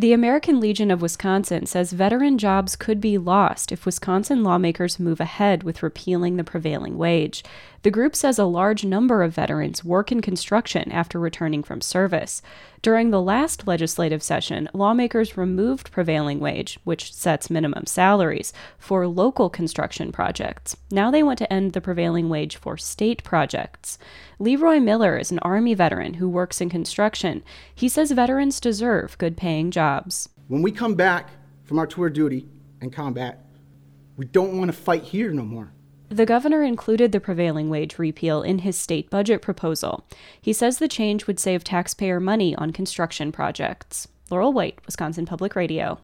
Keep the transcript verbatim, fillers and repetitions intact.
The American Legion of Wisconsin says veteran jobs could be lost if Wisconsin lawmakers move ahead with repealing the prevailing wage. The group says a large number of veterans work in construction after returning from service. During the last legislative session, lawmakers removed prevailing wage, which sets minimum salaries, for local construction projects. Now they want to end the prevailing wage for state projects. Leroy Miller is an Army veteran who works in construction. He says veterans deserve good-paying jobs. When we come back from our tour of duty and combat, we don't want to fight here no more. The governor included the prevailing wage repeal in his state budget proposal. He says the change would save taxpayer money on construction projects. Laurel White, Wisconsin Public Radio.